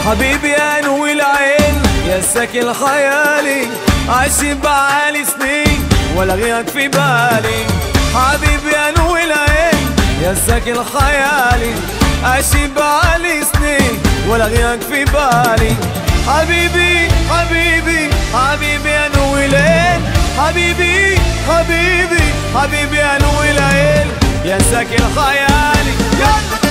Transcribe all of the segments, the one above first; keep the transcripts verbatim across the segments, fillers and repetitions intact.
حبيبي يا نور العين يا ساكن خيالي، عايش بعالي سنين ولا غيرك في بالي. حبيبي يا نور العين يا ساكن خيالي، عايش بعالي سنين ولا غيرك في بالي. حبيبي حبيبي حبيبي يا نور العين، حبيبي حبيبي حبيبي يا نور العين يا ساكن خيالي. يلا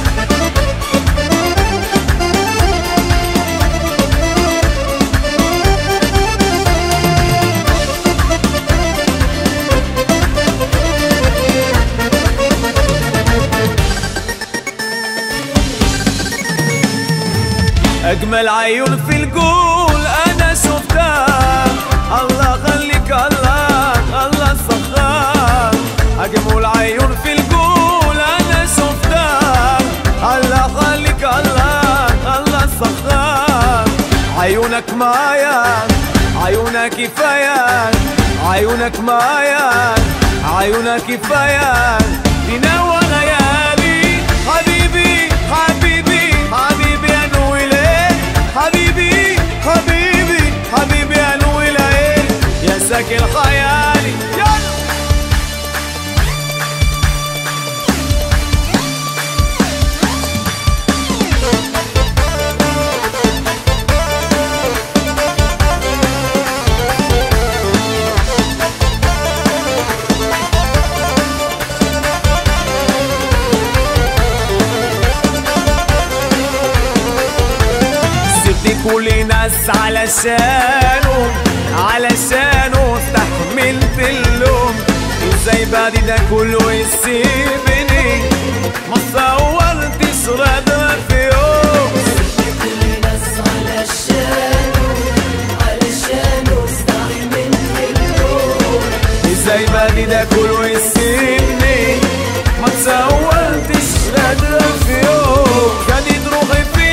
أجمل عيون في الجول أنا شفتها، الله خليك الله الله السخار. أجمل عيون في الجول أنا شفتها، الله خليك الله الله السخار. عيونك معايا عيونك كفاية، عيونك معايا عيونك كفاية تنور ليالي. حبيبي حبيبي حبيبي يا نور العين، حبيبي حبيبي حبيبي يا نور العين يا ساكن خيالي. يلا كل ناس علشانه علشانه استحملت اللوم. ازاي بعد ده كله يسيبني ما صورتش ردها في يوم. كل ناس علشانه علشانه استحملت اللوم. ازاي بعد ده كله يسيبني ما صورتش ردها في يوم. كانت روحي في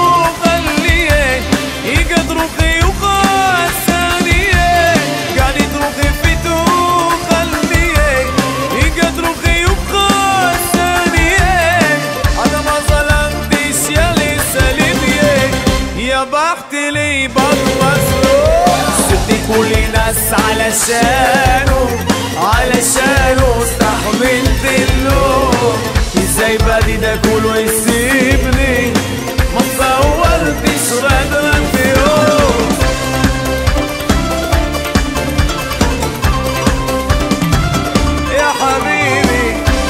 لي بطمسلو. سبت كل ناس علشانه علشانه استحملت اللوم. ازاي بعد ده كله يسيبني ما صورتش ردها في يوم. يا حبيبي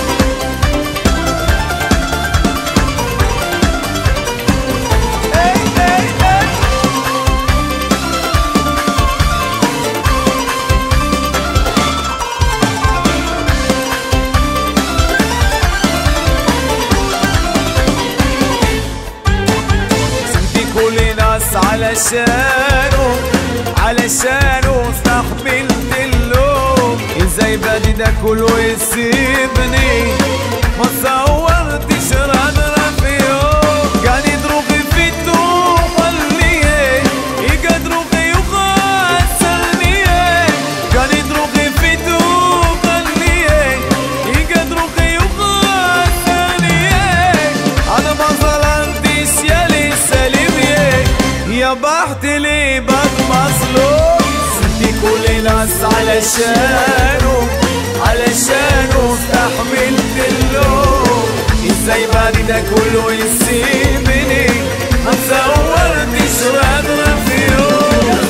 علشانه علشانه استحملت اللوم. ازاي بعد ده كله يسيبني ما صورتش ردها في يوم. كانت روحي في الدوم خليه يجد روحي وخسرني. كانت روحي في الدوم خليه يجد روحي وخسرني. انا ما ظلمتش يا لسه يا بحت لي بك مظلوم. سبتي كل ناس علشانه علشانه استحملت اللوم. ازاي بعد ده كله يسيبني ما صورتش ردها في يوم.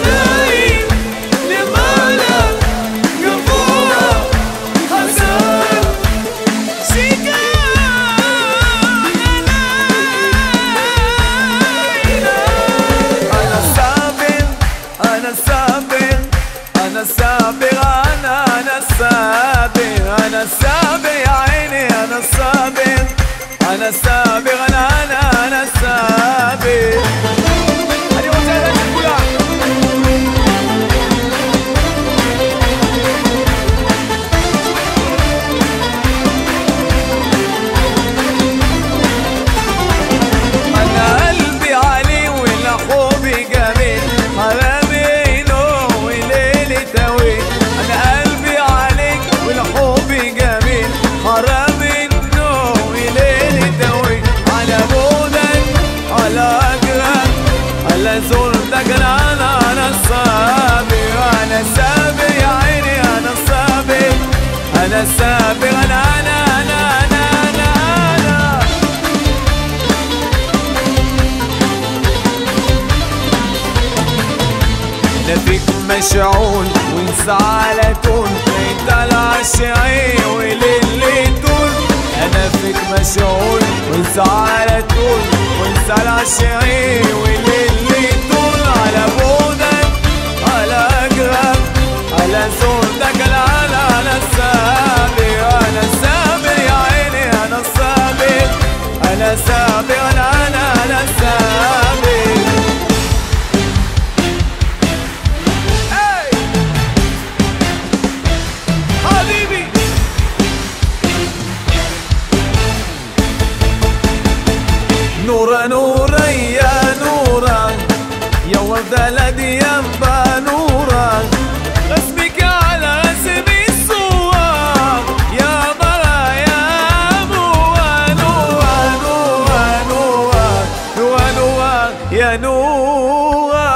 أنا صابر أنا أنا صابر أنا صابر يا عيني أنا صابر أنا صابر أنا أنا أنا صابر. فيك مشعول وانسى على طول، انت العشقي وللي طول. انا فيك مشعول وانسى على طول، وانسى العشقي وللي طول. على بودك على اجرك على صوتك العالى على السابق، انا السابق يا عيني انا السابق، انا السابق انا انا انا السابق. حبيبي نورا نورا يا نورا يا وردة لدي ينبع نورا، غصبك على غصبي الصور يا مرا يا موا. نورا نورا نورا نورا نورا يا نورا،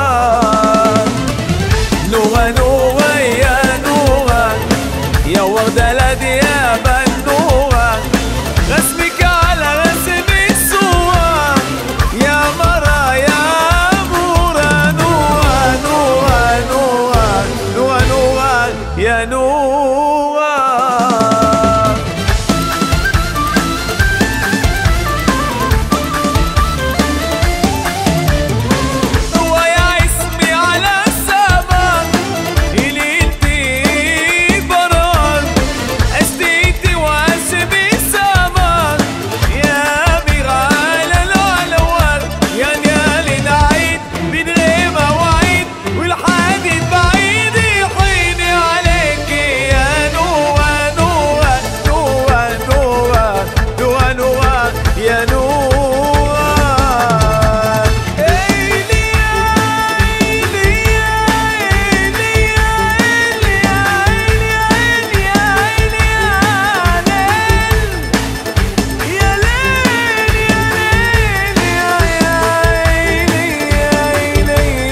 نورا نورا يا نورا يا وردة لدي يا بنورا، غصبك على غصبي الصور يا مرا يا مورا. نورا نورا نورا نورا نورا يا نورا. هو يا اسمي على السما اللي انتي بران، اشتيتي واسبي السما يا ميرا على العلوان. يا نيالي نعيد من غير مواعيد والحديد بعيد يحيني عليك يا نورا نورا نورا نورا نورا نورا يا نورا. إيلي إيلي إيلي إيلي إيلي إيلي يا ليل يا ليل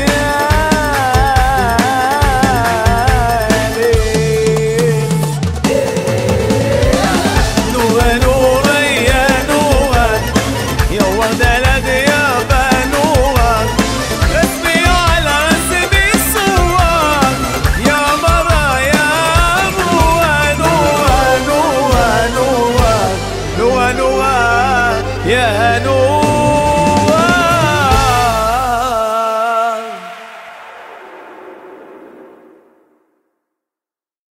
يا نورا نورا يا نورا يا وردة لدي يا بنورا، غصبي على غصبي الصور يا مرا يا موا. نورا نورا نورا نورا نورا يا نورا.